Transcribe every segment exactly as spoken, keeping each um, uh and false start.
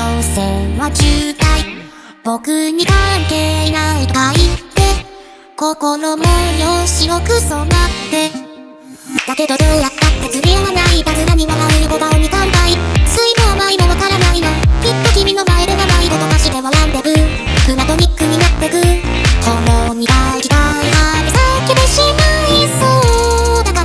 どうせは渋滞、僕に関係ないとか言って心もよしよく染まって、だけどどうやったって釣り合わないはずなに笑うボタンに乾杯。酸いも甘いもわからないの、きっと君の前では迷子とかして笑んでる。プラトニックになってくほろ苦い時代は避けてしまいそうだから、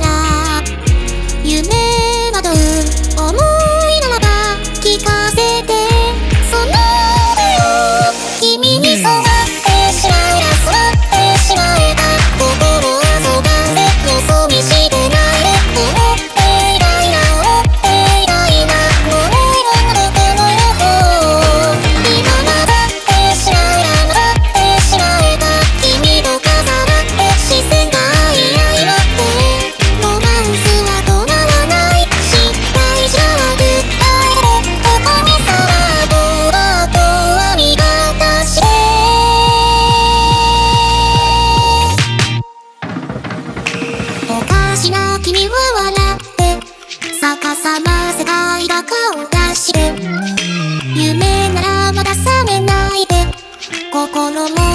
夢惑う思いならば聞かせて、その手を君に染まってしまえば染まってしまえば心はそがんでよそ見してないで思っていないな思っていないなもういろんなどこの予報今混ざってしまえば混ざってしまえば君と重なって視線が合い合いまってロマンスは止まらない失敗じゃなくないでここにさらとだとは味方しておかしな君は笑って逆さま世界が顔出して夢ならまだ覚めないで心も